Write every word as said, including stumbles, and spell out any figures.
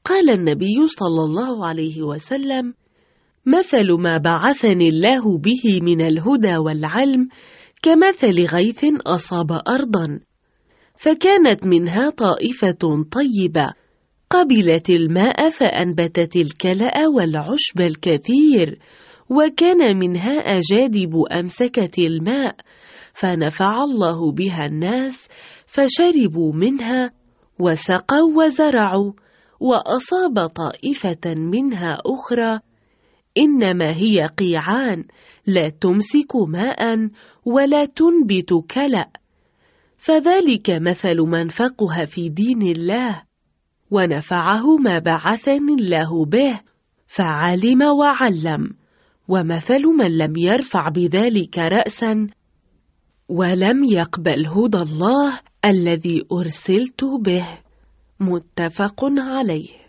قال النبي صلى الله عليه وسلم: مثل ما بعثني الله به من الهدى والعلم كمثل غيث أصاب أرضا، فكانت منها طائفة طيبة قبلت الماء فأنبتت الكلأ والعشب الكثير، وكان منها أجادب أمسكت الماء فنفع الله بها الناس فشربوا منها وسقوا وزرعوا. وأصاب طائفة منها أخرى إنما هي قيعان لا تمسك ماء ولا تنبت كلأ، فذلك مثل من فقه في دين الله ونفعه ما بعثني الله به فعلم وعلم، ومثل من لم يرفع بذلك رأسا ولم يقبل هدى الله الذي أرسلت به. متفق عليه.